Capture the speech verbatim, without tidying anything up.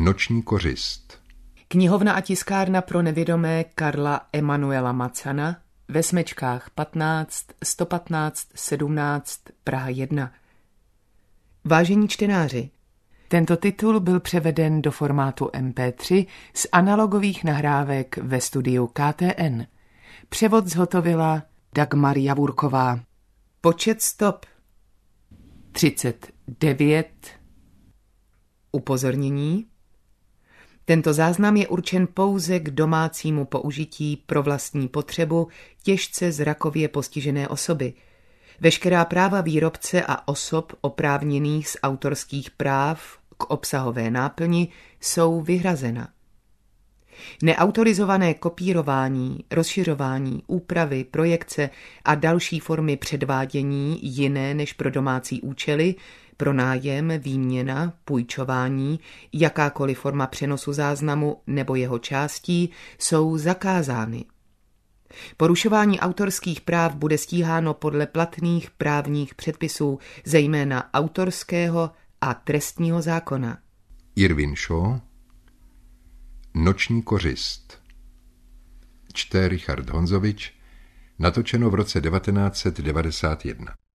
Noční kořist. Knihovna a tiskárna pro nevědomé Karla Emanuela Macana ve Smečkách patnáct, sto patnáct, sedmnáct, Praha jedna. Vážení čtenáři, tento titul byl převeden do formátu em pé tři z analogových nahrávek ve studiu K T N. Převod zhotovila Dagmar Javurková. Počet stop třicet devět. Upozornění. Tento záznam je určen pouze k domácímu použití pro vlastní potřebu těžce zrakově postižené osoby. Veškerá práva výrobce a osob oprávněných z autorských práv k obsahové náplni jsou vyhrazena. Neautorizované kopírování, rozšiřování, úpravy, projekce a další formy předvádění jiné než pro domácí účely, pronájem, výměna, půjčování, jakákoliv forma přenosu záznamu nebo jeho částí jsou zakázány. Porušování autorských práv bude stíháno podle platných právních předpisů, zejména autorského a trestního zákona. Irvin Shaw. Noční kořist. Čte Richard Honzovič, natočeno v roce devatenáct set devadesát jedna.